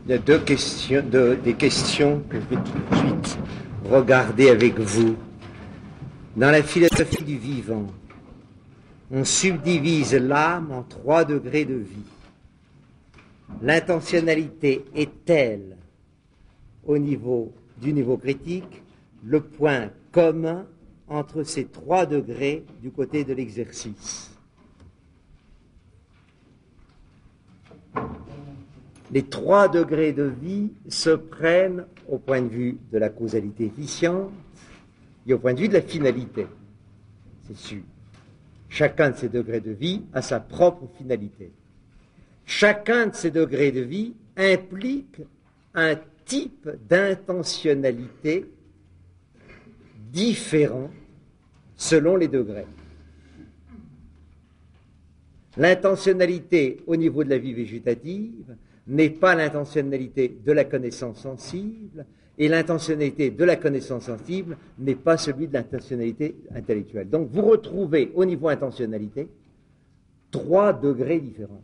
Il y a des questions que je vais tout de suite regarder avec vous. Dans la philosophie du vivant, on subdivise l'âme en 3 degrés de vie. L'intentionnalité est telle, du niveau critique, le point commun entre ces 3 degrés du côté de l'exercice. Les 3 degrés de vie se prennent au point de vue de la causalité efficiente et au point de vue de la finalité. C'est sûr. Chacun de ces degrés de vie a sa propre finalité. Chacun de ces degrés de vie implique un type d'intentionnalité différent selon les degrés. L'intentionnalité au niveau de la vie végétative n'est pas l'intentionnalité de la connaissance sensible, et l'intentionnalité de la connaissance sensible n'est pas celui de l'intentionnalité intellectuelle. Donc vous retrouvez au niveau intentionnalité 3 degrés différents.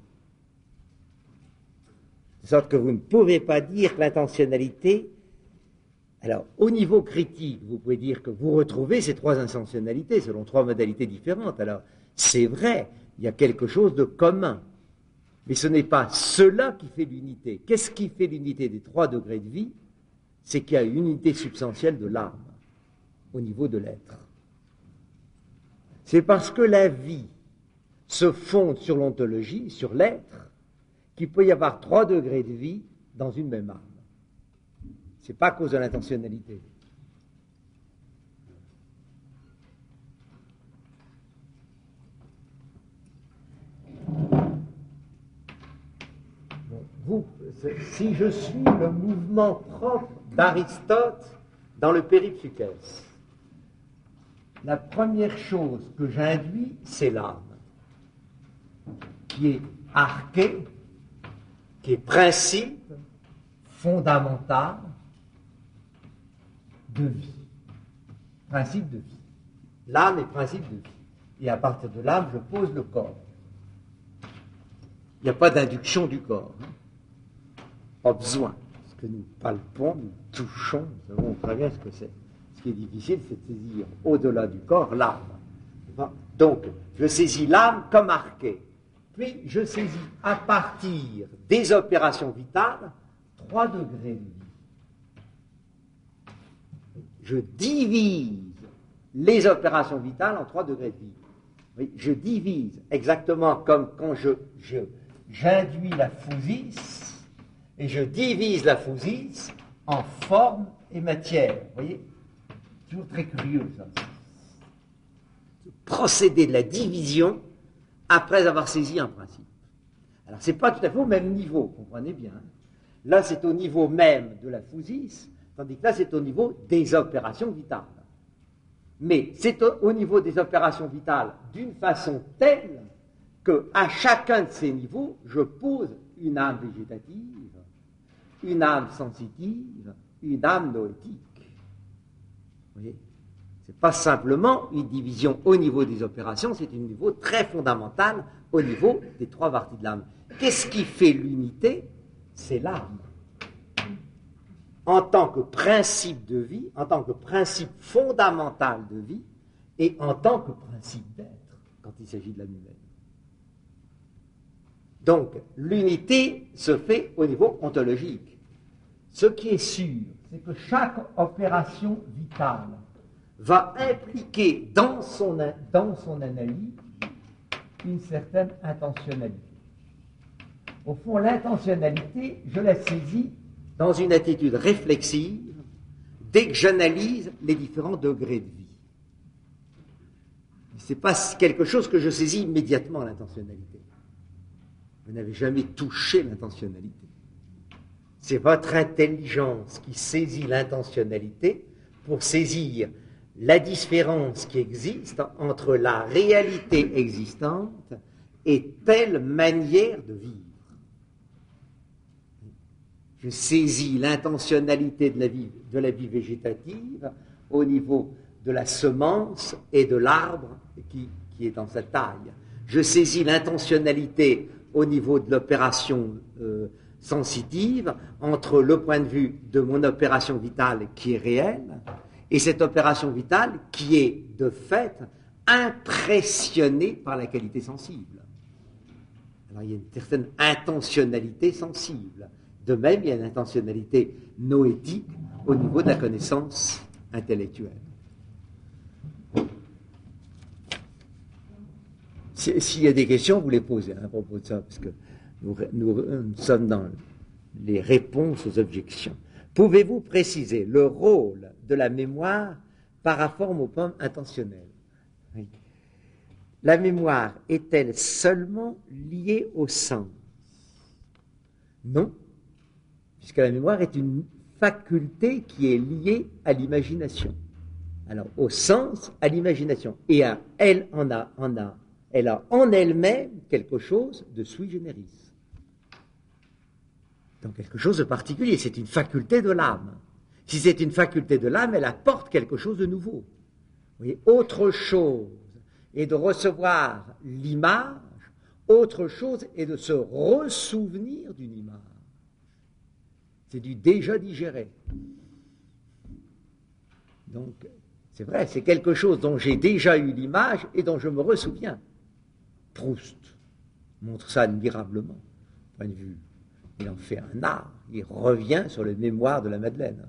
De sorte que vous ne pouvez pas dire que l'intentionnalité... Alors, au niveau critique, vous pouvez dire que vous retrouvez ces 3 intentionnalités selon 3 modalités différentes. Alors, c'est vrai, il y a quelque chose de commun. Mais ce n'est pas cela qui fait l'unité. Qu'est-ce qui fait l'unité des 3 degrés de vie? C'est qu'il y a une unité substantielle de l'âme au niveau de l'être. C'est parce que la vie se fonde sur l'ontologie, sur l'être, qu'il peut y avoir 3 degrés de vie dans une même âme. Ce n'est pas à cause de l'intentionnalité. Si je suis le mouvement propre d'Aristote dans le Péripsuchès, la première chose que j'induis, c'est l'âme, qui est arché, qui est principe fondamental de vie. Principe de vie. L'âme est principe de vie. Et à partir de l'âme, je pose le corps. Il n'y a pas d'induction du corps. Pas besoin. Parce que nous palpons, nous touchons, nous savons très bien ce que c'est. Ce qui est difficile, c'est de saisir au-delà du corps l'âme. Donc, je saisis l'âme comme arché. Puis, je saisis à partir des opérations vitales 3 degrés de vie. Je divise les opérations vitales en 3 degrés de vie. Oui, je divise exactement comme quand j'induis la physis, et je divise la physis en forme et matière. Vous voyez? Toujours très curieux, ça. Le procédé de la division après avoir saisi un principe. Alors, ce n'est pas tout à fait au même niveau, comprenez bien. Là, c'est au niveau même de la physis, tandis que là, c'est au niveau des opérations vitales. Mais c'est au niveau des opérations vitales d'une façon telle qu'à chacun de ces niveaux, je pose une âme végétative, une âme sensitive, une âme noétique. Vous voyez? Ce n'est pas simplement une division au niveau des opérations, c'est un niveau très fondamental au niveau des 3 parties de l'âme. Qu'est-ce qui fait l'unité? C'est l'âme. En tant que principe de vie, en tant que principe fondamental de vie, et en tant que principe d'être, quand il s'agit de l'âme humaine. Donc, l'unité se fait au niveau ontologique. Ce qui est sûr, c'est que chaque opération vitale va impliquer dans son analyse une certaine intentionnalité. Au fond, l'intentionnalité, je la saisis dans une attitude réflexive dès que j'analyse les différents degrés de vie. Ce n'est pas quelque chose que je saisis immédiatement, l'intentionnalité. Vous n'avez jamais touché l'intentionnalité. C'est votre intelligence qui saisit l'intentionnalité pour saisir la différence qui existe entre la réalité existante et telle manière de vivre. Je saisis l'intentionnalité de la vie végétative au niveau de la semence et de l'arbre qui est dans sa taille. Je saisis l'intentionnalité au niveau de l'opération sensitive entre le point de vue de mon opération vitale qui est réelle et cette opération vitale qui est de fait impressionnée par la qualité sensible. Alors il y a une certaine intentionnalité sensible. De même, il y a une intentionnalité noétique au niveau de la connaissance intellectuelle. S'il y a des questions, vous les posez à propos de ça, parce que nous sommes dans les réponses aux objections. Pouvez-vous préciser le rôle de la mémoire paraforme aux pommes intentionnelles? Oui. La mémoire est-elle seulement liée au sens? Non, puisque la mémoire est une faculté qui est liée à l'imagination. Alors, au sens, à l'imagination. Et elle a en elle-même quelque chose de sui generis. Donc quelque chose de particulier, c'est une faculté de l'âme. Si c'est une faculté de l'âme, elle apporte quelque chose de nouveau. Vous voyez, autre chose est de recevoir l'image, autre chose est de se ressouvenir d'une image. C'est du déjà digéré. Donc, c'est vrai, c'est quelque chose dont j'ai déjà eu l'image et dont je me ressouviens. Proust montre ça admirablement. Point de vue, il en fait un art. Il revient sur les mémoires de la Madeleine.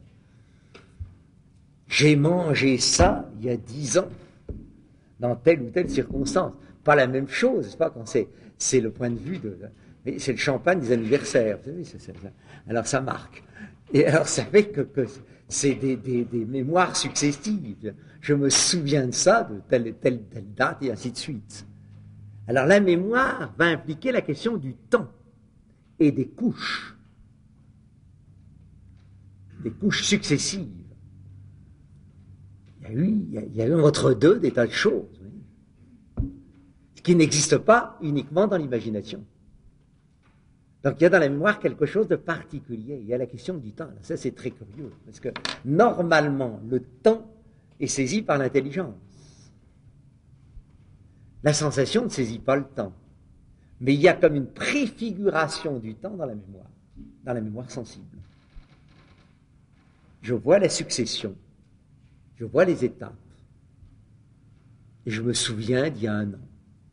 J'ai mangé ça il y a 10 ans, dans telle ou telle circonstance. Pas la même chose, c'est pas quand c'est le point de vue de... Mais c'est le champagne des anniversaires, vous savez, alors ça marque. Et alors ça fait que c'est des mémoires successives. Je me souviens de ça, de telle date, et ainsi de suite. Alors la mémoire va impliquer la question du temps et des couches successives. Il y a eu entre deux des tas de choses, oui, ce qui n'existe pas uniquement dans l'imagination. Donc il y a dans la mémoire quelque chose de particulier. Il y a la question du temps. Ça c'est très curieux, parce que normalement le temps est saisi par l'intelligence. La sensation ne saisit pas le temps. Mais il y a comme une préfiguration du temps dans la mémoire sensible. Je vois la succession, je vois les étapes, et je me souviens d'il y a 1 an.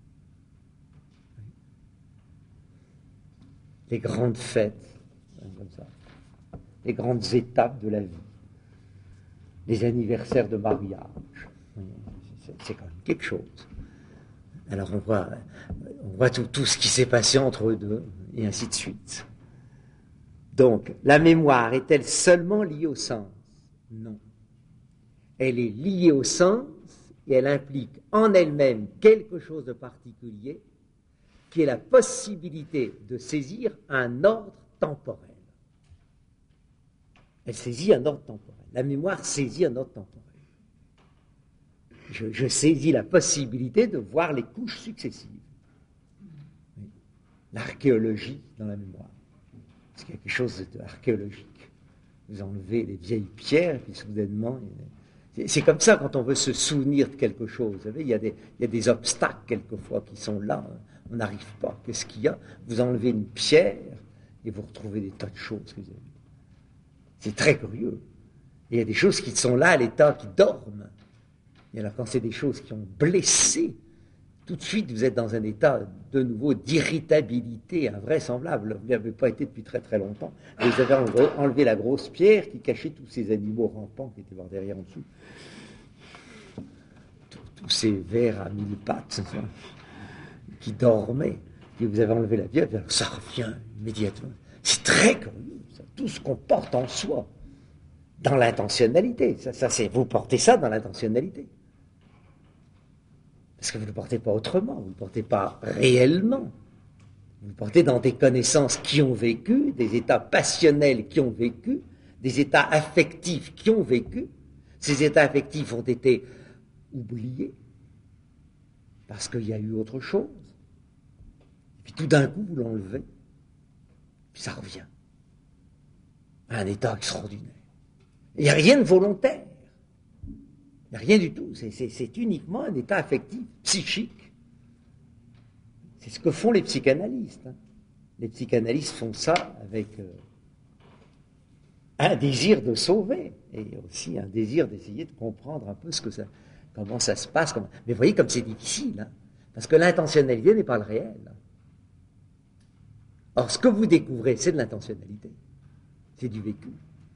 Les grandes fêtes, comme ça, les grandes étapes de la vie, les anniversaires de mariage, c'est quand même quelque chose. Alors on voit tout ce qui s'est passé entre eux deux, et ainsi de suite. Donc, la mémoire est-elle seulement liée au sens? Non. Elle est liée au sens, et elle implique en elle-même quelque chose de particulier, qui est la possibilité de saisir un ordre temporel. Elle saisit un ordre temporel. La mémoire saisit un ordre temporel. Je saisis la possibilité de voir les couches successives. Oui. L'archéologie dans la mémoire. C'est quelque chose d'archéologique. Vous enlevez les vieilles pierres, et puis soudainement... C'est comme ça quand on veut se souvenir de quelque chose. Vous savez, il y a des obstacles quelquefois qui sont là. On n'arrive pas. Qu'est-ce qu'il y a? Vous enlevez une pierre et vous retrouvez des tas de choses que vous avez vues. C'est très curieux. Et il y a des choses qui sont là à l'état, qui dorment. Et alors quand c'est des choses qui ont blessé, tout de suite vous êtes dans un état de nouveau d'irritabilité invraisemblable. Vous n'avez pas été depuis très très longtemps. Et vous avez enlevé la grosse pierre qui cachait tous ces animaux rampants qui étaient voir derrière en dessous. Tous ces vers à 1000 pattes qui dormaient. Et vous avez enlevé la pierre, et alors ça revient immédiatement. C'est très curieux, ça. Tout ce qu'on porte en soi. Dans l'intentionnalité. Ça, vous portez ça dans l'intentionnalité. Parce que vous ne le portez pas autrement, vous ne le portez pas réellement. Vous le portez dans des connaissances qui ont vécu, des états passionnels qui ont vécu, des états affectifs qui ont vécu. Ces états affectifs ont été oubliés parce qu'il y a eu autre chose. Et puis tout d'un coup, vous l'enlevez, puis ça revient à un état extraordinaire. Il n'y a rien de volontaire. Il n'y a rien du tout. C'est uniquement un état affectif, psychique. C'est ce que font les psychanalystes. Les psychanalystes font ça avec un désir de sauver et aussi un désir d'essayer de comprendre un peu comment ça se passe. Mais vous voyez comme c'est difficile, hein, parce que l'intentionnalité n'est pas le réel. Or, ce que vous découvrez, c'est de l'intentionnalité, c'est du vécu.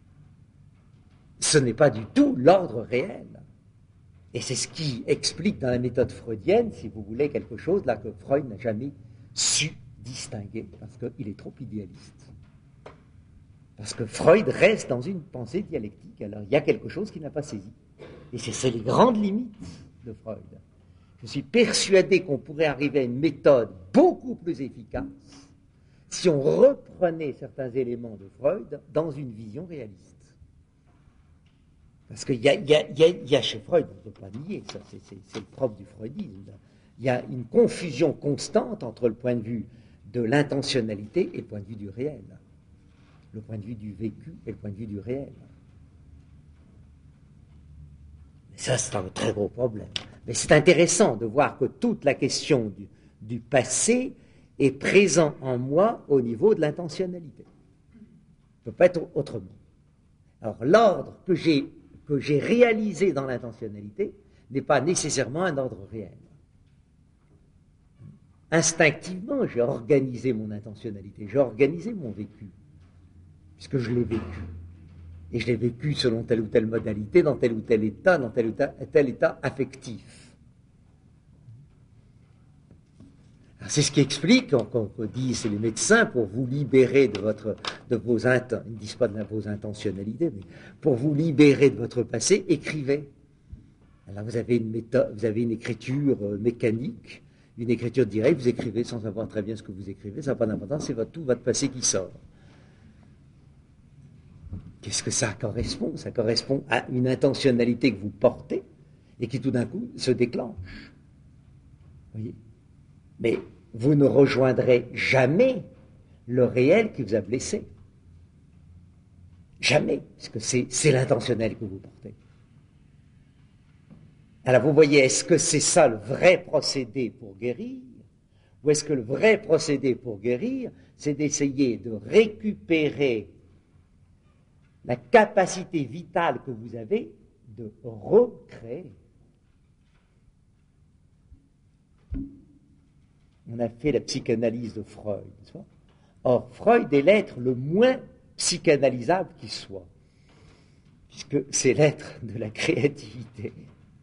Ce n'est pas du tout l'ordre réel. Et c'est ce qui explique dans la méthode freudienne, si vous voulez, quelque chose là que Freud n'a jamais su distinguer, parce qu'il est trop idéaliste. Parce que Freud reste dans une pensée dialectique, alors il y a quelque chose qu'il n'a pas saisi. Et c'est les grandes limites de Freud. Je suis persuadé qu'on pourrait arriver à une méthode beaucoup plus efficace si on reprenait certains éléments de Freud dans une vision réaliste. Parce qu'il y a chez Freud, on ne peut pas nier, ça c'est le propre du freudisme, il y a une confusion constante entre le point de vue de l'intentionnalité et le point de vue du réel. Le point de vue du vécu et le point de vue du réel. Mais ça, c'est un très gros problème. Mais c'est intéressant de voir que toute la question du passé est présente en moi au niveau de l'intentionnalité. Ça ne peut pas être autrement. Alors, l'ordre que j'ai réalisé dans l'intentionnalité n'est pas nécessairement un ordre réel. Instinctivement, j'ai organisé mon intentionnalité, j'ai organisé mon vécu, puisque je l'ai vécu. Et je l'ai vécu selon telle ou telle modalité, dans tel ou tel état, dans tel ou tel état affectif. Alors c'est ce qui explique, qu'on dit, c'est les médecins, pour vous libérer de vos ils ne disent pas de vos intentionnalités, mais pour vous libérer de votre passé, écrivez. Alors vous avez une méthode, vous avez une écriture mécanique, une écriture directe, vous écrivez sans savoir très bien ce que vous écrivez, ça n'a pas d'importance, c'est tout votre passé qui sort. Qu'est-ce que ça correspond? Ça correspond à une intentionnalité que vous portez et qui tout d'un coup se déclenche. Vous voyez? Mais vous ne rejoindrez jamais le réel qui vous a blessé. Jamais, parce que c'est l'intentionnel que vous portez. Alors vous voyez, est-ce que c'est ça le vrai procédé pour guérir? Ou est-ce que le vrai procédé pour guérir, c'est d'essayer de récupérer la capacité vitale que vous avez de recréer? On a fait la psychanalyse de Freud. Or, Freud est l'être le moins psychanalysable qui soit, puisque c'est l'être de la créativité.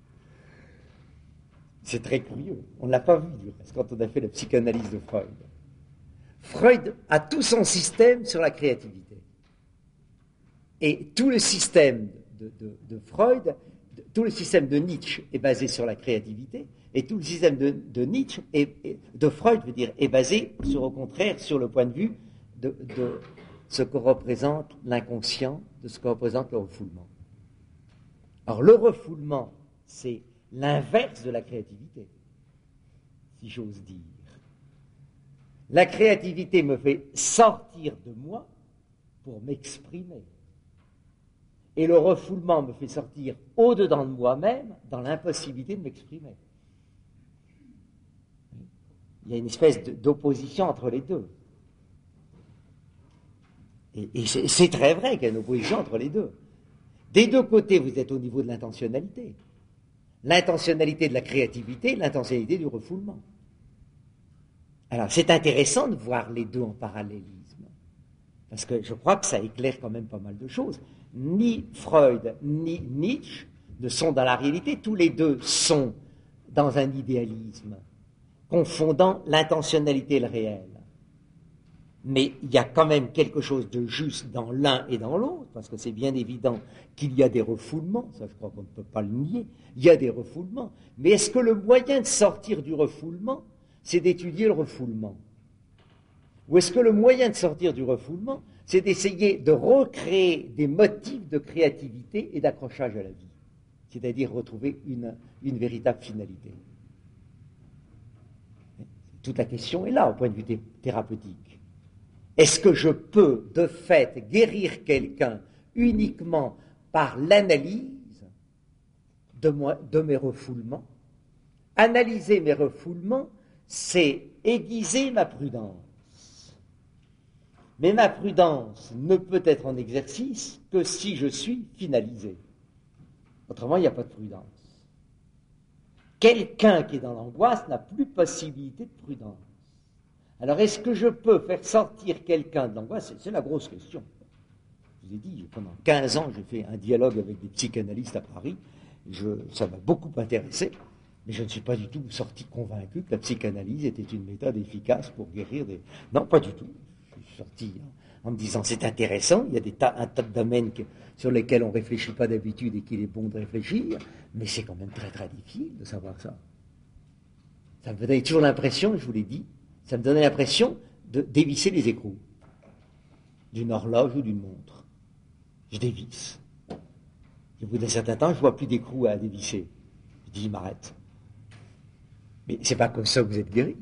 C'est très curieux. On ne l'a pas vu, du reste, quand on a fait la psychanalyse de Freud. Freud a tout son système sur la créativité. Et tout le système de Freud, tout le système de Nietzsche est basé sur la créativité, et tout le système de Nietzsche, de Freud, est basé, au contraire, sur le point de vue de ce que représente l'inconscient, de ce que représente le refoulement. Alors le refoulement, c'est l'inverse de la créativité, si j'ose dire. La créativité me fait sortir de moi pour m'exprimer. Et le refoulement me fait sortir au-dedans de moi-même dans l'impossibilité de m'exprimer. Il y a une espèce d'opposition entre les deux. Et c'est très vrai qu'il y a une opposition entre les deux. Des deux côtés, vous êtes au niveau de l'intentionnalité. L'intentionnalité de la créativité, l'intentionnalité du refoulement. Alors, c'est intéressant de voir les deux en parallélisme. Parce que je crois que ça éclaire quand même pas mal de choses. Ni Freud, ni Nietzsche ne sont dans la réalité. Tous les deux sont dans un idéalisme, confondant l'intentionnalité et le réel. Mais il y a quand même quelque chose de juste dans l'un et dans l'autre, parce que c'est bien évident qu'il y a des refoulements, ça je crois qu'on ne peut pas le nier, il y a des refoulements. Mais est-ce que le moyen de sortir du refoulement, c'est d'étudier le refoulement? Ou est-ce que le moyen de sortir du refoulement, c'est d'essayer de recréer des motifs de créativité et d'accrochage à la vie, c'est-à-dire retrouver une véritable finalité? Toute la question est là, au point de vue thérapeutique. Est-ce que je peux, de fait, guérir quelqu'un uniquement par l'analyse de mes refoulements? Analyser mes refoulements, c'est aiguiser ma prudence. Mais ma prudence ne peut être en exercice que si je suis finalisé. Autrement, il n'y a pas de prudence. Quelqu'un qui est dans l'angoisse n'a plus possibilité de prudence. Alors, est-ce que je peux faire sortir quelqu'un de l'angoisse? C'est la grosse question. Je vous ai dit, pendant 15 ans, j'ai fait un dialogue avec des psychanalystes à Paris. Ça m'a beaucoup intéressé, mais je ne suis pas du tout sorti convaincu que la psychanalyse était une méthode efficace pour guérir des... Non, pas du tout. Je suis sorti en me disant, c'est intéressant, il y a un tas de domaines sur lesquels on ne réfléchit pas d'habitude et qu'il est bon de réfléchir, mais c'est quand même très très difficile de savoir ça. Ça me donnait toujours l'impression, je vous l'ai dit, ça me donnait l'impression de dévisser les écrous d'une horloge ou d'une montre. Je dévisse. Et au bout d'un certain temps, je ne vois plus d'écrous à dévisser. Je dis, il m'arrête. Mais c'est pas comme ça que vous êtes guéri.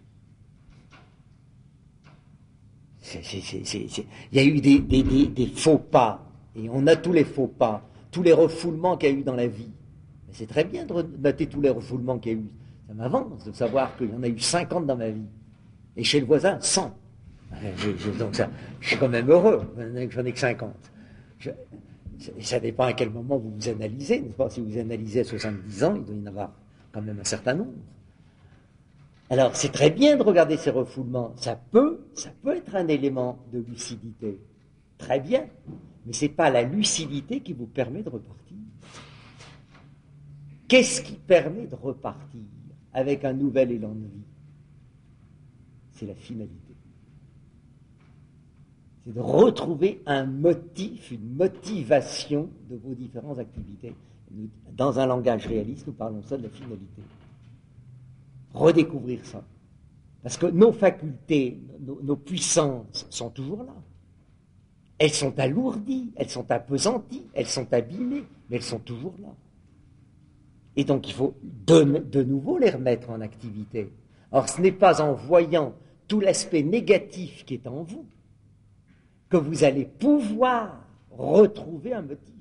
Il y a eu des faux pas, et on a tous les faux pas, tous les refoulements qu'il y a eu dans la vie. Mais c'est très bien de noter tous les refoulements qu'il y a eu. Ça m'avance de savoir qu'il y en a eu 50 dans ma vie. Et chez le voisin, 100. Donc ça, je suis quand même heureux, j'en ai que 50. Ça dépend à quel moment vous vous analysez, n'est-ce pas? Si vous analysez à 70 ans, il doit y en avoir quand même un certain nombre. Alors, c'est très bien de regarder ces refoulements. Ça peut être un élément de lucidité. Très bien. Mais ce n'est pas la lucidité qui vous permet de repartir. Qu'est-ce qui permet de repartir avec un nouvel élan de vie? C'est la finalité. C'est de retrouver un motif, une motivation de vos différentes activités. Dans un langage réaliste, nous parlons ça de la finalité. Redécouvrir ça. Parce que nos facultés, nos puissances sont toujours là. Elles sont alourdies, elles sont appesanties, elles sont abîmées, mais elles sont toujours là. Et donc il faut de nouveau les remettre en activité. Or, ce n'est pas en voyant tout l'aspect négatif qui est en vous que vous allez pouvoir retrouver un motif.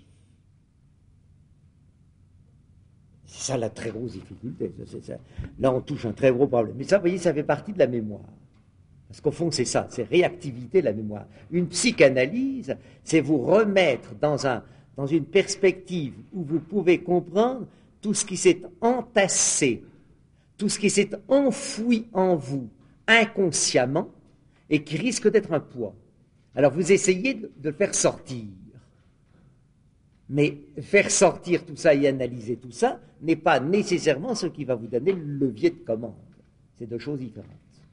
C'est ça la très grosse difficulté. Ça. Là, on touche un très gros problème. Mais ça, vous voyez, ça fait partie de la mémoire. Parce qu'au fond, c'est ça, c'est réactivité de la mémoire. Une psychanalyse, c'est vous remettre dans une perspective où vous pouvez comprendre tout ce qui s'est entassé, tout ce qui s'est enfoui en vous inconsciemment et qui risque d'être un poids. Alors vous essayez de le faire sortir. Mais faire sortir tout ça et analyser tout ça n'est pas nécessairement ce qui va vous donner le levier de commande. C'est deux choses différentes.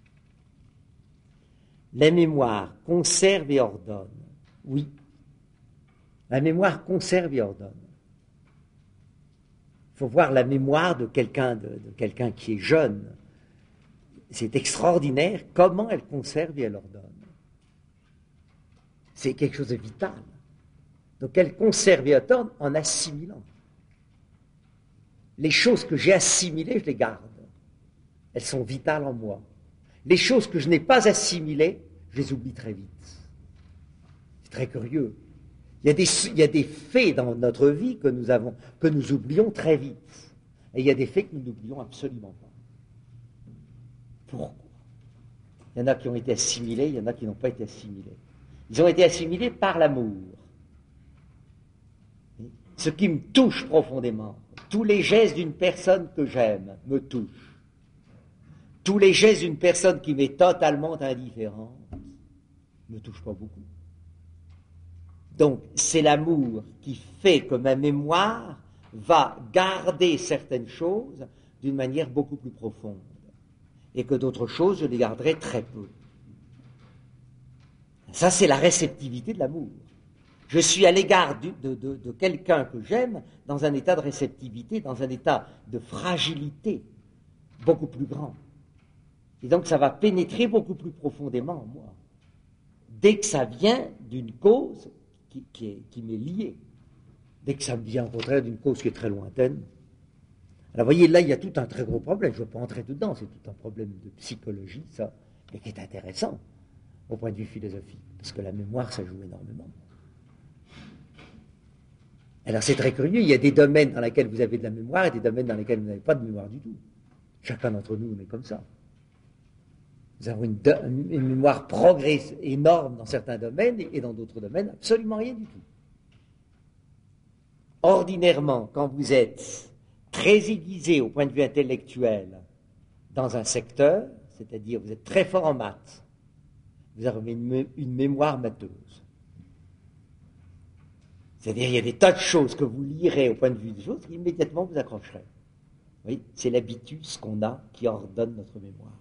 La mémoire conserve et ordonne. Oui. La mémoire conserve et ordonne. Il faut voir la mémoire de quelqu'un qui est jeune. C'est extraordinaire comment elle conserve et elle ordonne. C'est quelque chose de vital. Donc elle conserve et ordonne en assimilant. Les choses que j'ai assimilées, je les garde. Elles sont vitales en moi. Les choses que je n'ai pas assimilées, je les oublie très vite. C'est très curieux. Il y a des faits dans notre vie que nous oublions très vite. Et il y a des faits que nous n'oublions absolument pas. Pourquoi? Il y en a qui ont été assimilés, il y en a qui n'ont pas été assimilés. Ils ont été assimilés par l'amour. Ce qui me touche profondément, tous les gestes d'une personne que j'aime me touchent. Tous les gestes d'une personne qui m'est totalement indifférente ne me touchent pas beaucoup. Donc, c'est l'amour qui fait que ma mémoire va garder certaines choses d'une manière beaucoup plus profonde. Et que d'autres choses, je les garderai très peu. Ça, c'est la réceptivité de l'amour. Je suis à l'égard de quelqu'un que j'aime dans un état de réceptivité, dans un état de fragilité beaucoup plus grand. Et donc, ça va pénétrer beaucoup plus profondément en moi. Dès que ça vient d'une cause qui m'est liée, dès que ça me vient au contraire d'une cause qui est très lointaine. Alors, vous voyez, là, il y a tout un très gros problème. Je ne veux pas entrer dedans, c'est tout un problème de psychologie, ça, et qui est intéressant au point de vue philosophique, parce que la mémoire, ça joue énormément. Alors, c'est très curieux, il y a des domaines dans lesquels vous avez de la mémoire et des domaines dans lesquels vous n'avez pas de mémoire du tout. Chacun d'entre nous, on est comme ça. Nous avons une mémoire énorme dans certains domaines et dans d'autres domaines, absolument rien du tout. Ordinairement, quand vous êtes très aiguisé au point de vue intellectuel dans un secteur, c'est-à-dire vous êtes très fort en maths, vous avez une mémoire matheuse. C'est-à-dire il y a des tas de choses que vous lirez au point de vue des choses, immédiatement vous accrocherez. Oui, c'est l'habitus qu'on a qui ordonne notre mémoire.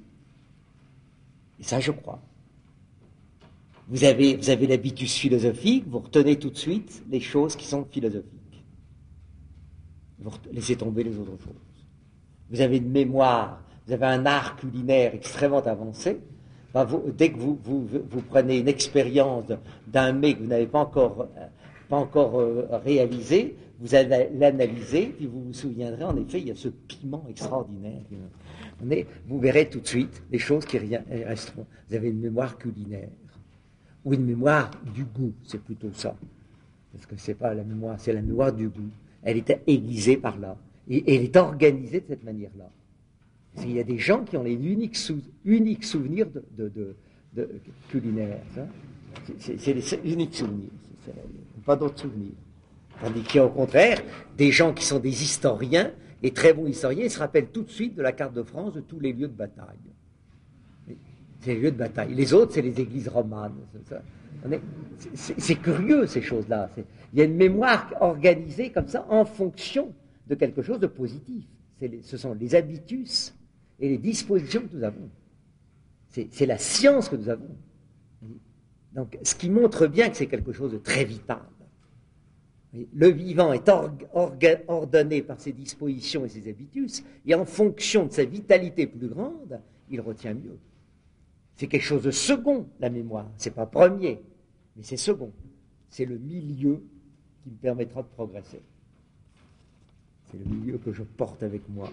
Et ça, je crois. Vous avez l'habitus philosophique, vous retenez tout de suite les choses qui sont philosophiques. Vous laissez tomber les autres choses. Vous avez une mémoire, vous avez un art culinaire extrêmement avancé. Ben dès que vous prenez une expérience d'un mets que vous n'avez pas encore réalisé, vous allez l'analyser, puis vous vous souviendrez, en effet, il y a ce piment extraordinaire. Vous verrez tout de suite les choses qui resteront. Vous avez une mémoire culinaire, ou une mémoire du goût, c'est plutôt ça. Parce que c'est pas la mémoire, c'est la mémoire du goût. Elle est aiguisée par là. Et elle est organisée de cette manière-là. Il y a des gens qui ont les uniques souvenirs de culinaires. Hein. C'est les uniques souvenirs. Pas d'autres souvenirs. Tandis qu'il y a au contraire des gens qui sont des historiens, et très bons historiens, ils se rappellent tout de suite de la carte de France de tous les lieux de bataille. C'est les lieux de bataille. Les autres, c'est les églises romanes. C'est curieux, ces choses-là. Il y a une mémoire organisée comme ça en fonction de quelque chose de positif. Ce sont les habitus et les dispositions que nous avons. C'est la science que nous avons. Donc, ce qui montre bien que c'est quelque chose de très vital. Le vivant est ordonné par ses dispositions et ses habitus, et en fonction de sa vitalité plus grande, il retient mieux. C'est quelque chose de second, la mémoire. C'est pas premier, mais c'est second. C'est le milieu qui me permettra de progresser. C'est le milieu que je porte avec moi.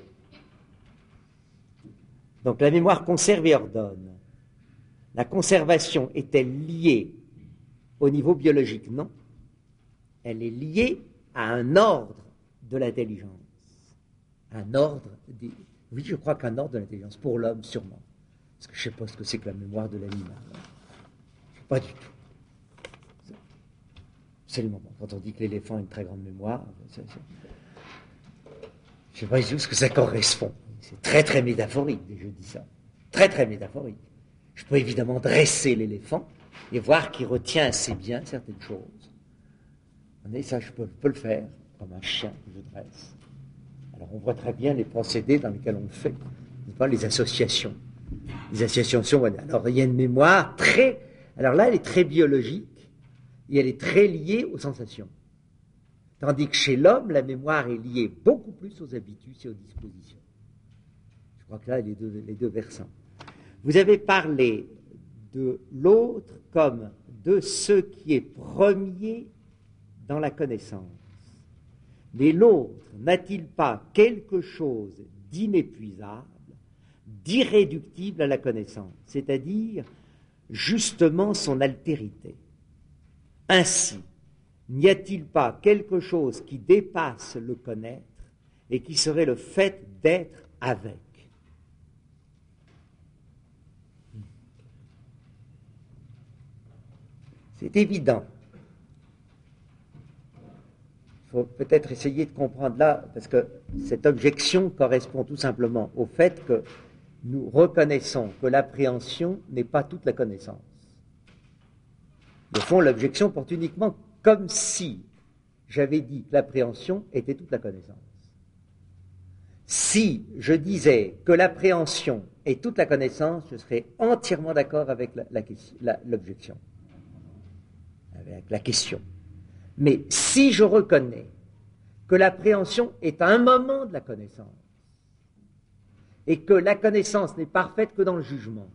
Donc la mémoire conserve et ordonne. La conservation est-elle liée au niveau biologique? Non. Elle est liée à un ordre de l'intelligence. Un ordre Oui, je crois qu'un ordre de l'intelligence, pour l'homme sûrement. Parce que je ne sais pas ce que c'est que la mémoire de l'animal. Pas du tout. Absolument pas. Quand on dit que l'éléphant a une très grande mémoire, je ne sais pas du tout ce que ça correspond. C'est très très métaphorique, je dis ça. Très très métaphorique. Je peux évidemment dresser l'éléphant et voir qu'il retient assez bien certaines choses. Et ça, je peux le faire, comme un chien que je dresse. Alors on voit très bien les procédés dans lesquels on le fait, pas les associations. Les associations, voilà. Alors il y a une mémoire alors là, elle est très biologique et elle est très liée aux sensations. Tandis que chez l'homme, la mémoire est liée beaucoup plus aux habitudes et aux dispositions. Je crois que là, les deux versants. Vous avez parlé de l'autre comme de ce qui est premier dans la connaissance. Mais l'autre n'a-t-il pas quelque chose d'inépuisable, d'irréductible à la connaissance, c'est-à-dire justement son altérité? Ainsi, n'y a-t-il pas quelque chose qui dépasse le connaître et qui serait le fait d'être avec? C'est évident. Il faut peut-être essayer de comprendre là, parce que cette objection correspond tout simplement au fait que nous reconnaissons que l'appréhension n'est pas toute la connaissance. Au fond, l'objection porte uniquement comme si j'avais dit que l'appréhension était toute la connaissance. Si je disais que l'appréhension est toute la connaissance, je serais entièrement d'accord avec l'objection, avec la question. Mais si je reconnais que l'appréhension est un moment de la connaissance, et que la connaissance n'est parfaite que dans le jugement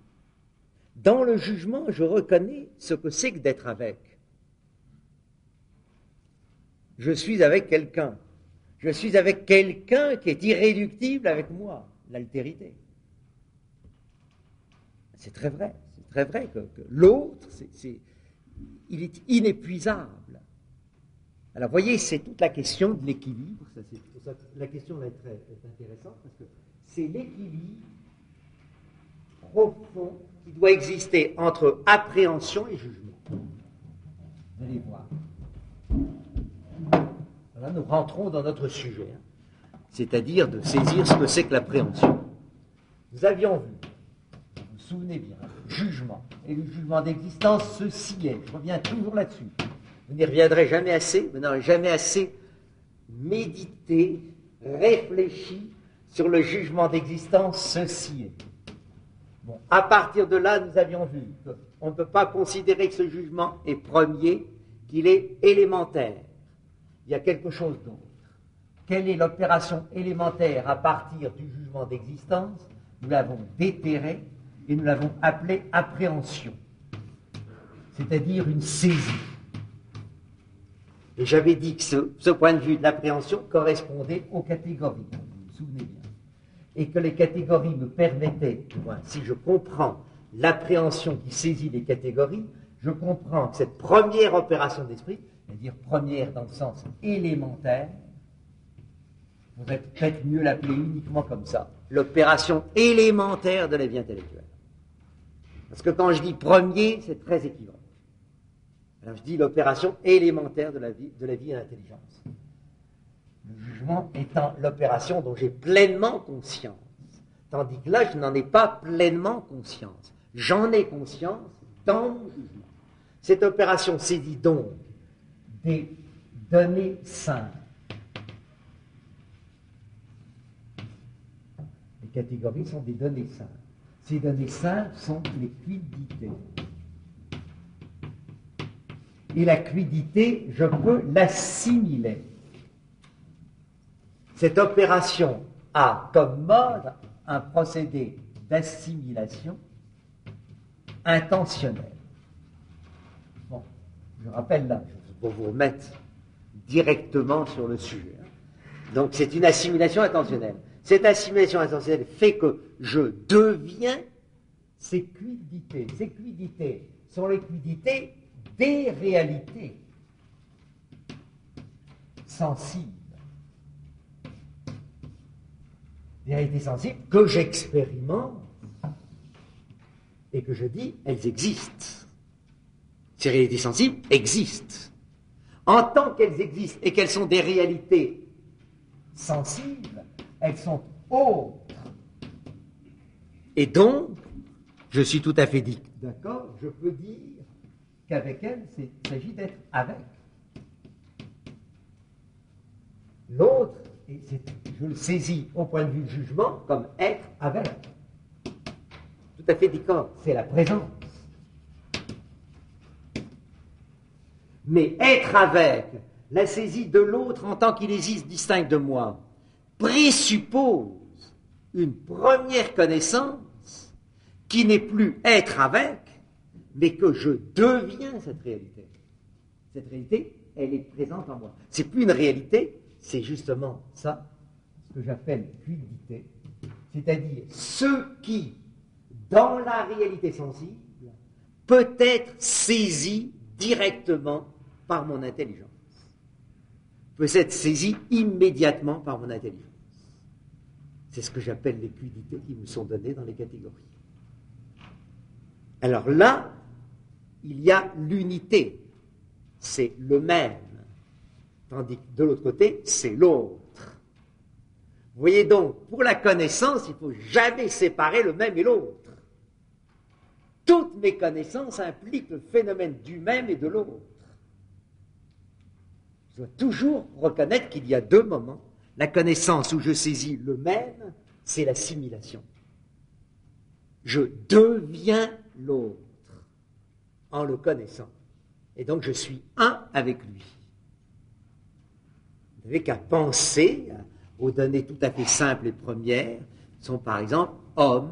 je reconnais ce que c'est que d'être avec. Je suis avec quelqu'un. Je suis avec quelqu'un qui est irréductible avec moi, l'altérité. C'est très vrai. C'est très vrai que l'autre, il est inépuisable. Alors, vous voyez, c'est toute la question de l'équilibre. C'est pour ça que la question là est intéressante, parce que c'est l'équilibre. Bon, profond qui doit exister entre appréhension et jugement. Vous allez voir. Là, nous rentrons dans notre sujet, c'est-à-dire de saisir ce que c'est que l'appréhension. Nous avions vu, vous vous souvenez bien, le jugement et le jugement d'existence, ceci est. Je reviens toujours là-dessus. Vous n'y reviendrez jamais assez, vous n'aurez jamais assez médité, réfléchi sur le jugement d'existence, ceci est. Bon, à partir de là, nous avions vu qu'on ne peut pas considérer que ce jugement est premier, qu'il est élémentaire. Il y a quelque chose d'autre. Quelle est l'opération élémentaire à partir du jugement d'existence? Nous l'avons déterré et nous l'avons appelé appréhension, c'est-à-dire une saisie. Et j'avais dit que ce point de vue de l'appréhension correspondait aux catégories, vous vous souvenez bien, et que les catégories me permettaient, si je comprends l'appréhension qui saisit les catégories, je comprends que cette première opération d'esprit, c'est-à-dire première dans le sens élémentaire, il faudrait peut-être mieux l'appeler uniquement comme ça, l'opération élémentaire de la vie intellectuelle. Parce que quand je dis premier, c'est très équivoque. Alors je dis l'opération élémentaire de la vie et l'intelligence. Le jugement étant l'opération dont j'ai pleinement conscience. Tandis que là, je n'en ai pas pleinement conscience. J'en ai conscience dans mon jugement. Cette opération saisit donc des données simples. Les catégories sont des données simples. Ces données simples sont les quidités. Et la quiddité, je peux l'assimiler. Cette opération a comme mode un procédé d'assimilation intentionnel. Bon, je rappelle là, pour vous remettre directement sur le sujet. Donc c'est une assimilation intentionnelle. Cette assimilation intentionnelle fait que je deviens ces quiddités. Ces quiddités sont les quiddités des réalités sensibles. Des réalités sensibles que j'expérimente et que je dis, elles existent. Ces réalités sensibles existent. En tant qu'elles existent et qu'elles sont des réalités sensibles, elles sont autres. Et donc, je suis tout à fait d'accord, je peux dire qu'avec elles, il s'agit d'être avec. L'autre, je le saisis au point de vue du jugement comme être avec. Tout à fait d'accord, c'est la présence. Mais être avec, la saisie de l'autre en tant qu'il existe distinct de moi, présuppose une première connaissance qui n'est plus être avec, mais que je deviens cette réalité. Cette réalité, elle est présente en moi. C'est plus une réalité, c'est justement ça, ce que j'appelle fluidité, c'est-à-dire ce qui, dans la réalité sensible, peut être saisi directement par mon intelligence. Peut être saisi immédiatement par mon intelligence. C'est ce que j'appelle les fluidités qui me sont données dans les catégories. Alors là, il y a l'unité, c'est le même, tandis que de l'autre côté, c'est l'autre. Vous voyez donc, pour la connaissance, il ne faut jamais séparer le même et l'autre. Toutes mes connaissances impliquent le phénomène du même et de l'autre. Je dois toujours reconnaître qu'il y a deux moments. La connaissance où je saisis le même, c'est l'assimilation. Je deviens l'autre en le connaissant. Et donc je suis un avec lui. Vous n'avez qu'à penser aux données tout à fait simples et premières, sont par exemple homme.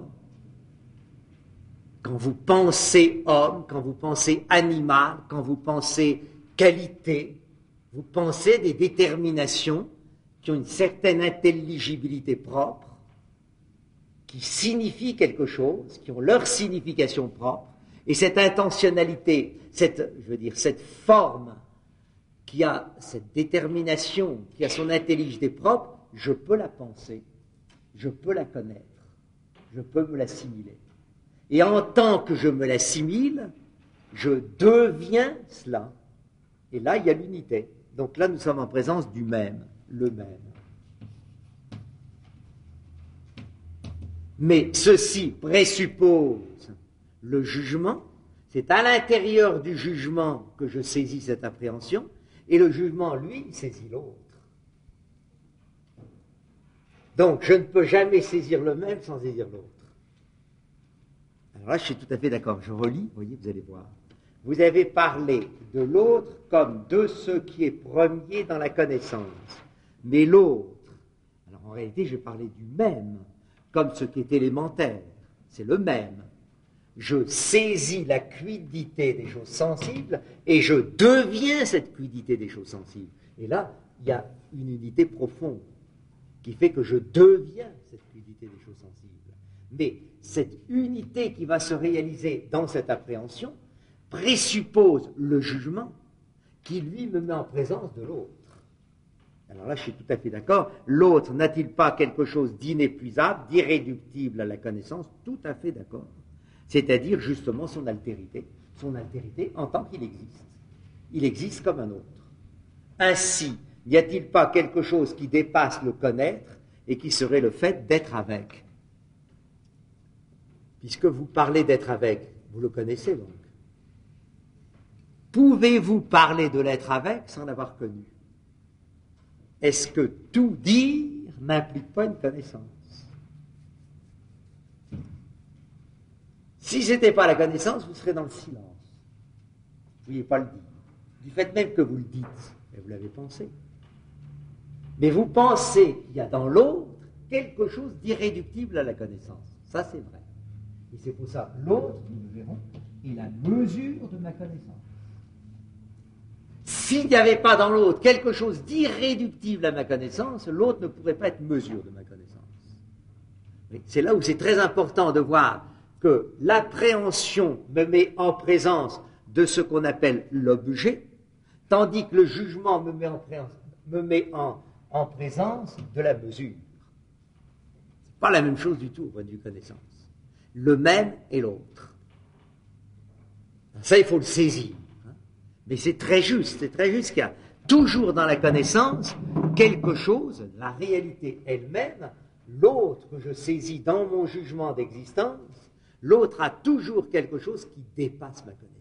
Quand vous pensez homme, quand vous pensez animal, quand vous pensez qualité, vous pensez des déterminations qui ont une certaine intelligibilité propre, qui signifient quelque chose, qui ont leur signification propre, et cette intentionnalité, cette forme qui a cette détermination, qui a son intelligibilité propre, je peux la penser, je peux la connaître, je peux me l'assimiler. Et en tant que je me l'assimile, je deviens cela. Et là, il y a l'unité. Donc là, nous sommes en présence du même, le même. Mais ceci présuppose le jugement. C'est à l'intérieur du jugement que je saisis cette appréhension, et le jugement, lui, saisit l'autre. Donc, je ne peux jamais saisir le même sans saisir l'autre. Alors là, je suis tout à fait d'accord. Je relis, vous voyez, vous allez voir. Vous avez parlé de l'autre comme de ce qui est premier dans la connaissance. Mais l'autre, alors en réalité, je parlais du même, comme ce qui est élémentaire. C'est le même. Je saisis la quiddité des choses sensibles et je deviens cette quiddité des choses sensibles. Et là, il y a une unité profonde qui fait que je deviens cette quiddité des choses sensibles. Mais cette unité qui va se réaliser dans cette appréhension présuppose le jugement qui, lui, me met en présence de l'autre. Alors là, je suis tout à fait d'accord. L'autre n'a-t-il pas quelque chose d'inépuisable, d'irréductible à la connaissance? Tout à fait d'accord. C'est-à-dire, justement, son altérité en tant qu'il existe. Il existe comme un autre. Ainsi, n'y a-t-il pas quelque chose qui dépasse le connaître et qui serait le fait d'être avec? Puisque vous parlez d'être avec, vous le connaissez donc. Pouvez-vous parler de l'être avec sans l'avoir connu? Est-ce que tout dire n'implique pas une connaissance? Si ce n'était pas la connaissance, vous serez dans le silence. Vous ne pouviez pas le dire. Du fait même que vous le dites, et vous l'avez pensé. Mais vous pensez qu'il y a dans l'autre quelque chose d'irréductible à la connaissance. Ça, c'est vrai. Et c'est pour ça, l'autre, nous le verrons, est la mesure de ma connaissance. S'il n'y avait pas dans l'autre quelque chose d'irréductible à ma connaissance, l'autre ne pourrait pas être mesure de ma connaissance. Et c'est là où c'est très important de voir que l'appréhension me met en présence de ce qu'on appelle l'objet, tandis que le jugement me met en présence de la mesure. Ce n'est pas la même chose du tout au point de vue connaissance. Le même et l'autre. Ça, il faut le saisir. Mais c'est très juste qu'il y a toujours dans la connaissance quelque chose, la réalité elle-même, l'autre que je saisis dans mon jugement d'existence, l'autre a toujours quelque chose qui dépasse ma connaissance.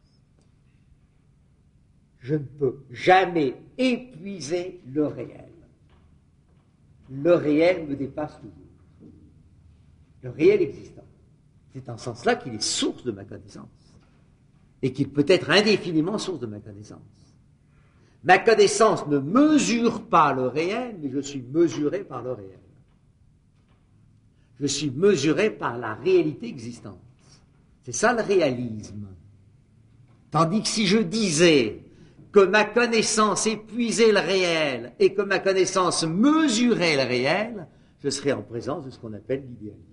Je ne peux jamais épuiser le réel. Le réel me dépasse toujours. Le réel existant. C'est en ce sens-là qu'il est source de ma connaissance. Et qu'il peut être indéfiniment source de ma connaissance. Ma connaissance ne mesure pas le réel, mais je suis mesuré par le réel. Je suis mesuré par la réalité existante. C'est ça le réalisme. Tandis que si je disais que ma connaissance épuisait le réel et que ma connaissance mesurait le réel, je serais en présence de ce qu'on appelle l'idéalisme.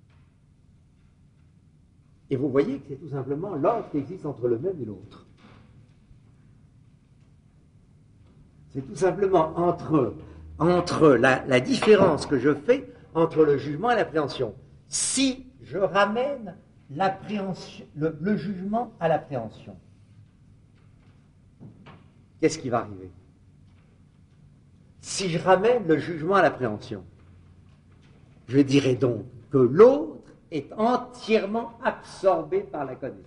Et vous voyez que c'est tout simplement l'ordre qui existe entre le même et l'autre. C'est tout simplement entre la différence que je fais entre le jugement et l'appréhension. Si je ramène le jugement à l'appréhension, qu'est-ce qui va arriver? Si je ramène le jugement à l'appréhension, je dirais donc que l'autre est entièrement absorbé par la connaissance.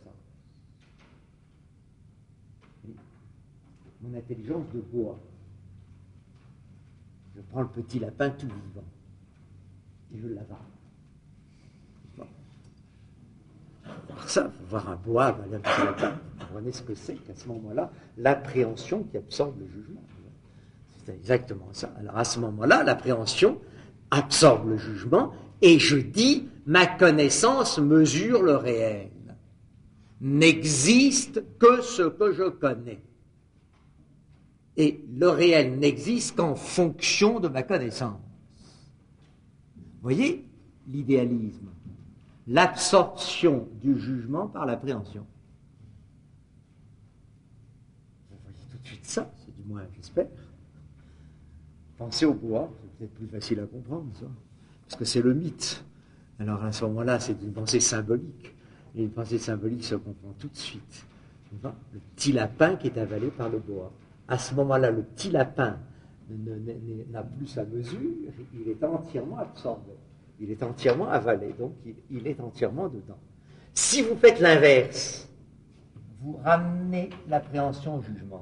Mon intelligence de bois. Je prends le petit lapin tout vivant et je l'avale. Alors ça, il faut voir un bois avaler un petit lapin. Vous comprenez ce que c'est qu'à ce moment-là, l'appréhension qui absorbe le jugement. C'est exactement ça. Alors à ce moment-là, l'appréhension absorbe le jugement et je dis, ma connaissance mesure le réel. N'existe que ce que je connais. Et le réel n'existe qu'en fonction de ma connaissance. Vous voyez l'idéalisme, l'absorption du jugement par l'appréhension. Vous voyez tout de suite ça, c'est du moins, j'espère. Pensez au bois, c'est peut-être plus facile à comprendre, ça, parce que c'est le mythe. Alors à ce moment-là, c'est une pensée symbolique. Et une pensée symbolique se comprend tout de suite. Le petit lapin qui est avalé par le boa. À ce moment-là, le petit lapin n'a plus sa mesure, il est entièrement absorbé. Il est entièrement avalé, donc il est entièrement dedans. Si vous faites l'inverse, vous ramenez l'appréhension au jugement.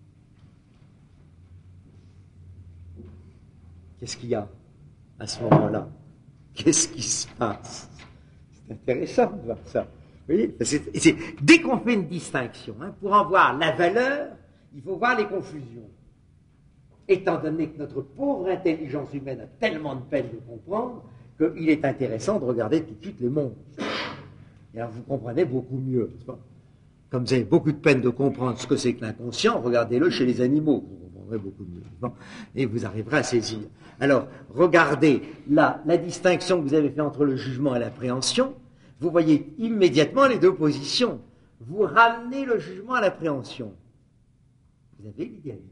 Qu'est-ce qu'il y a à ce moment-là? Qu'est-ce qui se passe? C'est intéressant de voir ça. Vous voyez, dès qu'on fait une distinction, pour en voir la valeur, il faut voir les confusions. Étant donné que notre pauvre intelligence humaine a tellement de peine de comprendre, qu'il est intéressant de regarder tout de suite les monstres. Et alors vous comprenez beaucoup mieux. Comme vous avez beaucoup de peine de comprendre ce que c'est que l'inconscient, regardez-le chez les animaux, vous comprendrez beaucoup mieux. Et vous arriverez à saisir. Alors, regardez la distinction que vous avez faite entre le jugement et l'appréhension. Vous voyez immédiatement les deux positions. Vous ramenez le jugement à l'appréhension. Vous avez l'idéalisme.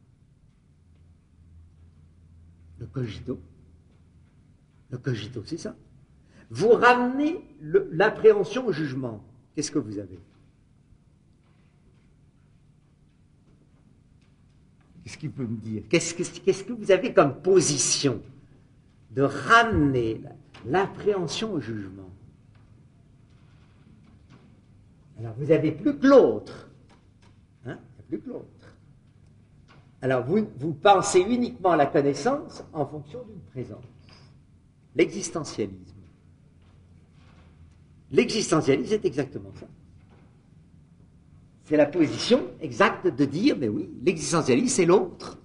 Le cogito. Le cogito, c'est ça. Vous ramenez l'appréhension au jugement. Qu'est-ce que vous avez? Qu'est-ce qu'il peut me dire? Qu'est-ce que vous avez comme position de ramener l'appréhension au jugement? Alors, vous n'avez plus que l'autre. Il n'y a plus que l'autre. Alors, vous pensez uniquement à la connaissance en fonction d'une présence. L'existentialisme. L'existentialisme, c'est exactement ça. C'est la position exacte de dire, mais oui, l'existentialisme, c'est l'autre.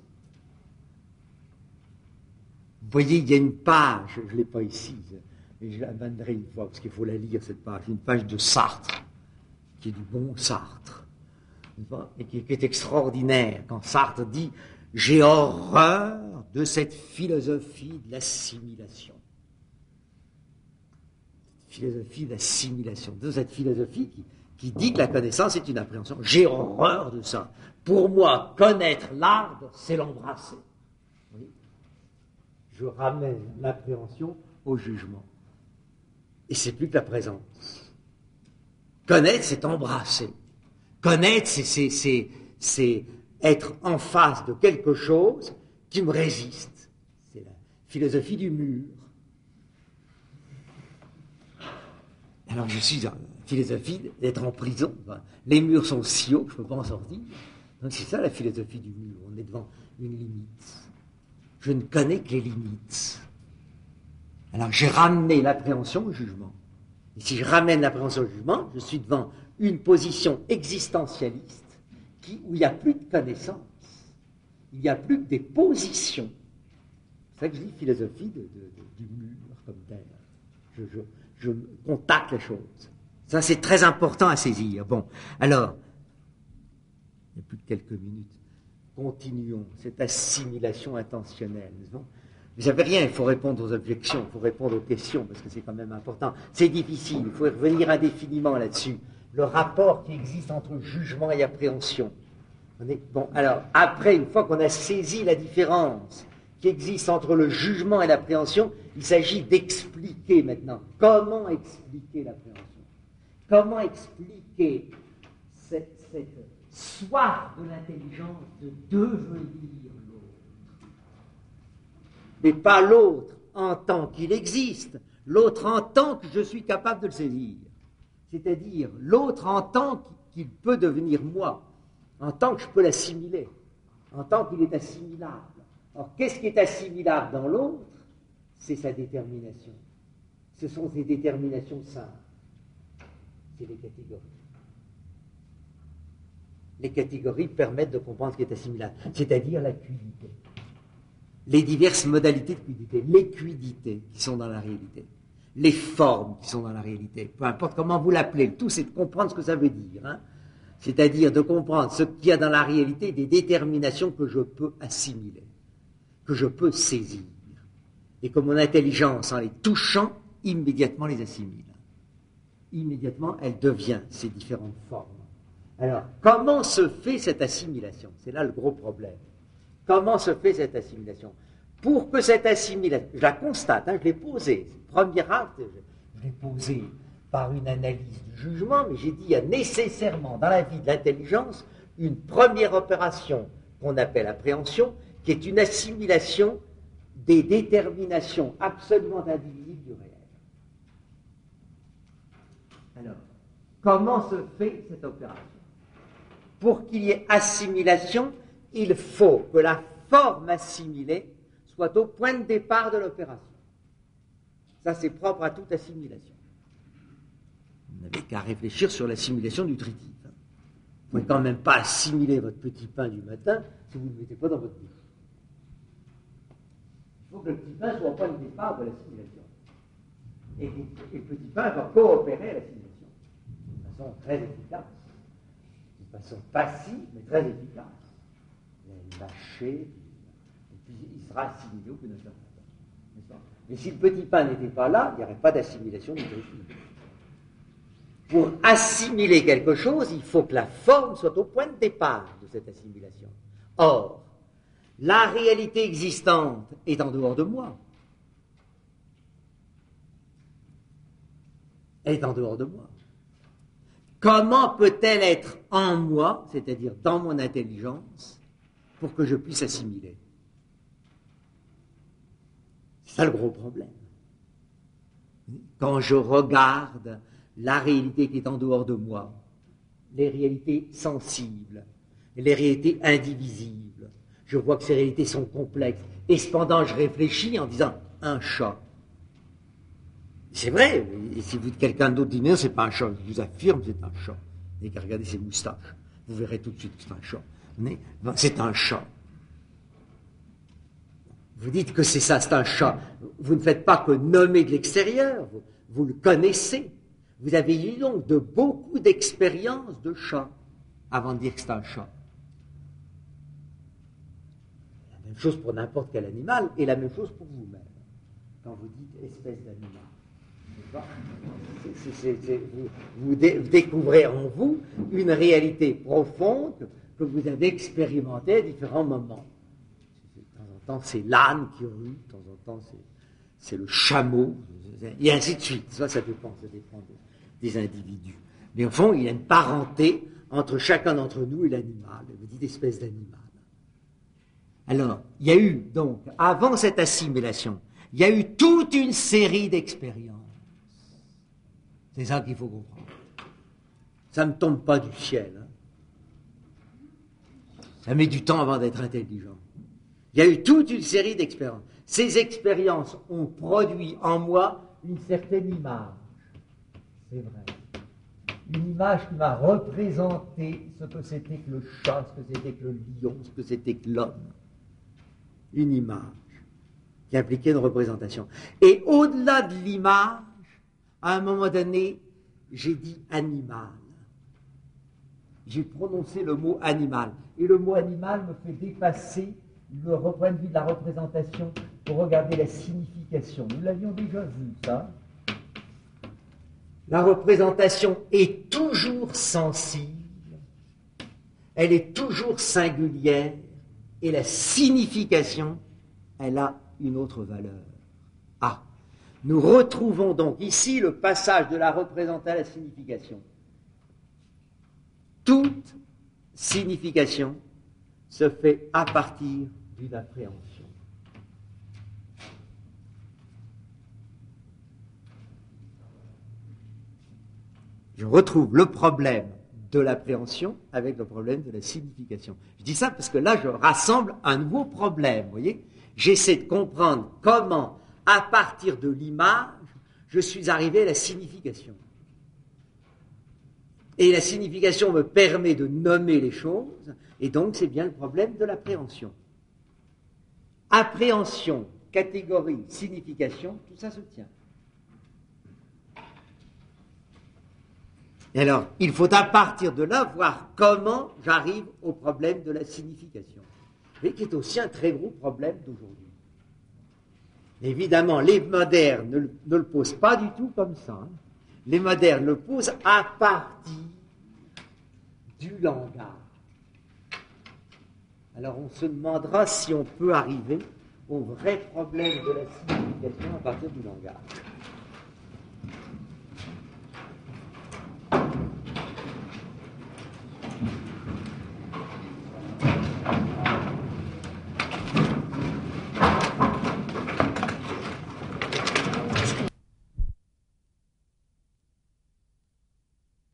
Vous voyez, il y a une page, je ne l'ai pas ici, mais je la amènerai une fois, parce qu'il faut la lire, cette page, une page de Sartre, qui est du bon Sartre, et qui est extraordinaire, quand Sartre dit « J'ai horreur de cette philosophie de l'assimilation ». Philosophie d'assimilation, de cette philosophie qui dit que la connaissance est une appréhension. J'ai horreur de ça. Pour moi, connaître l'arbre, c'est l'embrasser. Oui. Je ramène l'appréhension au jugement. Et c'est plus que la présence. Connaître, c'est embrasser. Connaître, c'est être en face de quelque chose qui me résiste. C'est la philosophie du mur. Alors je suis dans la philosophie d'être en prison. Les murs sont si hauts que je ne peux pas en sortir. Donc c'est ça la philosophie du mur. On est devant une limite. Je ne connais que les limites. Alors j'ai ramené l'appréhension au jugement. Et si je ramène l'appréhension au jugement, je suis devant une position existentialiste où il n'y a plus de connaissance. Il n'y a plus que des positions. C'est ça que je dis philosophie du mur comme tel. Je contacte les choses. Ça, c'est très important à saisir. Bon, alors, il n'y a plus que quelques minutes. Continuons cette assimilation intentionnelle. Vous n'avez rien, il faut répondre aux objections, il faut répondre aux questions, parce que c'est quand même important. C'est difficile, il faut y revenir indéfiniment là-dessus. Le rapport qui existe entre jugement et appréhension. Bon, alors, après, une fois qu'on a saisi la différence qui existe entre le jugement et l'appréhension, il s'agit d'expliquer maintenant. Comment expliquer l'appréhension? Comment expliquer cette soif de l'intelligence de devenir l'autre? Mais pas l'autre en tant qu'il existe, l'autre en tant que je suis capable de le saisir. C'est-à-dire l'autre en tant qu'il peut devenir moi, en tant que je peux l'assimiler, en tant qu'il est assimilable. Alors, qu'est-ce qui est assimilable dans l'autre? C'est sa détermination. Ce sont ses déterminations simples. C'est les catégories. Les catégories permettent de comprendre ce qui est assimilable, c'est-à-dire la quiddité. Les diverses modalités de quiddité, les quidités qui sont dans la réalité, les formes qui sont dans la réalité, peu importe comment vous l'appelez, le tout c'est de comprendre ce que ça veut dire. C'est-à-dire de comprendre ce qu'il y a dans la réalité, des déterminations que je peux assimiler, que je peux saisir, et que mon intelligence, en les touchant, immédiatement les assimile. Immédiatement, elle devient ces différentes formes. Alors, comment se fait cette assimilation? C'est là le gros problème. Comment se fait cette assimilation? Pour que cette assimilation, je la constate, je l'ai posée, premier acte, je l'ai posé par une analyse du jugement, mais j'ai dit il y a nécessairement dans la vie de l'intelligence une première opération qu'on appelle appréhension, qui est une assimilation des déterminations absolument indivisibles du réel. Alors, comment se fait cette opération? Pour qu'il y ait assimilation, il faut que la forme assimilée soit au point de départ de l'opération. Ça, c'est propre à toute assimilation. Vous n'avez qu'à réfléchir sur l'assimilation nutritive. Vous ne pouvez quand même pas assimiler votre petit pain du matin si vous ne le mettez pas dans votre bouche. Il faut que le petit pain soit au point de départ de l'assimilation. Et le petit pain va coopérer à l'assimilation de façon très efficace. De façon passive, mais très efficace. Il va lâcher, et puis il sera assimilé au bout d'un certain temps. Mais si le petit pain n'était pas là, il n'y aurait pas d'assimilation nutritive. Pour assimiler quelque chose, il faut que la forme soit au point de départ de cette assimilation. Or, la réalité existante est en dehors de moi. Elle est en dehors de moi. Comment peut-elle être en moi, c'est-à-dire dans mon intelligence, pour que je puisse assimiler? C'est ça le gros problème. Quand je regarde la réalité qui est en dehors de moi, les réalités sensibles, les réalités indivisibles, je vois que ces réalités sont complexes. Et cependant, je réfléchis en disant un chat. C'est vrai, et si vous quelqu'un d'autre dit non, c'est pas un chat, je vous affirme c'est un chat. Vous n'avez qu'à regarder ses moustaches, vous verrez tout de suite que c'est un chat. C'est un chat. Vous dites que c'est ça, c'est un chat. Vous ne faites pas que nommer de l'extérieur, vous le connaissez. Vous avez eu donc de beaucoup d'expériences de chat avant de dire que c'est un chat. La même chose pour n'importe quel animal et la même chose pour vous-même. Quand vous dites espèce d'animal. Vous découvrez en vous une réalité profonde que vous avez expérimentée à différents moments. De temps en temps, c'est l'âne qui rue, de temps en temps, c'est le chameau, et ainsi de suite. Ça dépend des individus. Mais au fond, il y a une parenté entre chacun d'entre nous et l'animal. Vous dites espèce d'animal. Alors, il y a eu, donc, avant cette assimilation, il y a eu toute une série d'expériences. C'est ça qu'il faut comprendre. Ça ne tombe pas du ciel. Hein. Ça met du temps avant d'être intelligent. Il y a eu toute une série d'expériences. Ces expériences ont produit en moi une certaine image. C'est vrai. Une image qui m'a représenté ce que c'était que le chat, ce que c'était que le lion, ce que c'était que l'homme. Une image qui impliquait une représentation. Et au-delà de l'image, à un moment donné, j'ai dit animal. J'ai prononcé le mot animal. Et le mot animal me fait dépasser le point de vue de la représentation pour regarder la signification. Nous l'avions déjà vu, ça. La représentation est toujours sensible, elle est toujours singulière, et la signification, elle a une autre valeur. Ah, nous retrouvons donc ici le passage de la représentation à la signification. Toute signification se fait à partir d'une appréhension. Je retrouve le problème de l'appréhension avec le problème de la signification. Je dis ça parce que là, je rassemble un nouveau problème, vous voyez. J'essaie de comprendre comment, à partir de l'image, je suis arrivé à la signification. Et la signification me permet de nommer les choses, et donc c'est bien le problème de l'appréhension. Appréhension, catégorie, signification, tout ça se tient. Et alors, il faut à partir de là voir comment j'arrive au problème de la signification, mais qui est aussi un très gros problème d'aujourd'hui. Évidemment, les modernes ne le posent pas du tout comme ça. Hein. Les modernes le posent à partir du langage. Alors, on se demandera si on peut arriver au vrai problème de la signification à partir du langage.